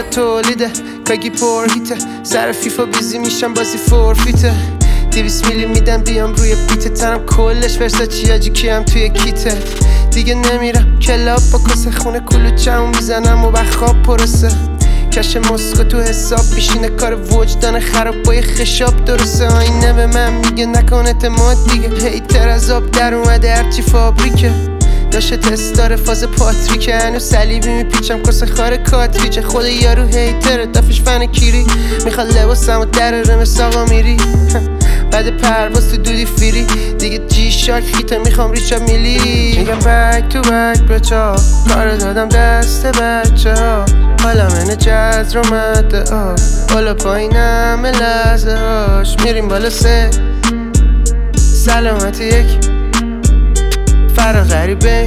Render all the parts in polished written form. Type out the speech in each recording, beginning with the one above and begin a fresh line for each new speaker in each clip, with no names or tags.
تولیده کاگی پر هیته سر فیفا بیزی میشم بازی فورفیته 200 میلی میدم بیام روی بیت تنم کلش ورساچی آجی کیم توی کیتت دیگه نمیرم کلاب با کاسه خونه کلوچم میزنم و بخواب پرسه کش مسکو تو حساب بیشینه کار وجدان خراب با یه خشاب درسته آینه به من میگه نکن اعتماد دیگه هیتر از آب در اومده هرچی فابریکه داشته تست داره فاز پاتریکه هنو صلیبی میپیچم کاسه خاره کاتریچه خود یارو هیتره دافش فن کیری میخواد لباسمو در رمس آقا میری بعد پرواز تو دودی فیری دیگه جی شاک خیته میخوام ریچا میلی میگم بک تو بک بچا کار دادم دست بچه ها حالا منه جز رو مده بالا پایینم لحظه هاش میریم بالا سه سلامتی یک فرا غریبه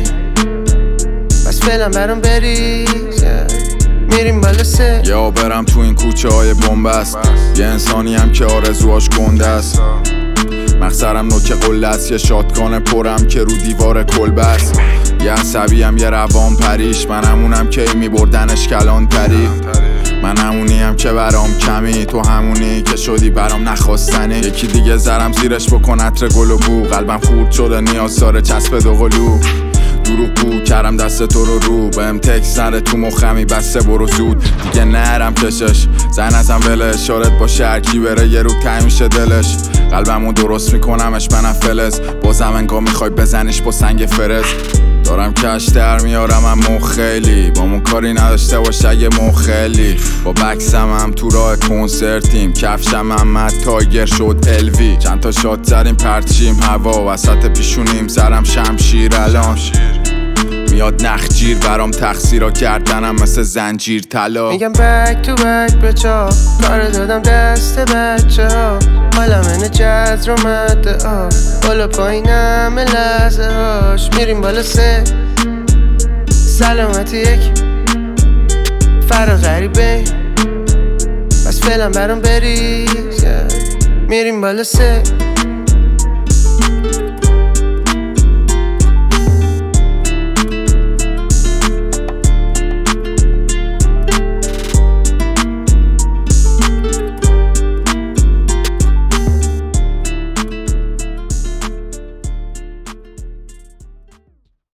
بس فعلا برام بری میریم بالا سه
یا برم تو این کوچه های بومبست یه انسانی هم که آرزوهاش گنده است مخسرم نوک قله است یه شاتگان پرم که رو دیوار کلبه است یه عصبی هم یه روان پریش من همونم که میبردنش کلان تری من همونیم که برام کمی تو همونی که شدی برام نخواستنی یکی دیگه زرم زیرش بکن عطر گل و بو قلبم خورد شده نیاز داره چسب دوقلو دروغگو کردم دست تو رو بهم تکس نره تو مخمی بسته برو زود دیگه نرم کشش زن ازم وله اشارت با شرکی بره یه رو تمیشه دلش قلبمو درست میکنمش منم فلز بازم انگاه میخوای بزنش با سنگ فرز دارم کش در میارم اما خیلی با من کاری نداشته باشه اگه مخلی با بکسم هم تو راه کنسرتیم کفشم هم تایگر شد الوی چند تا شات زدیم پرچیم هوا وسط پیشونیم سرم شمشیر الان میاد نخجیر برام تقصیرا کردنم مثل زنجیر طلا
میگم بک تو بک بچا کار دادم دست بچه ها حالا منه جز رو مده بالا پایینم لحظه هاش میریم بالا سه سلامتی یک فرا غریبه بس فعلا برام بری میریم بالا سه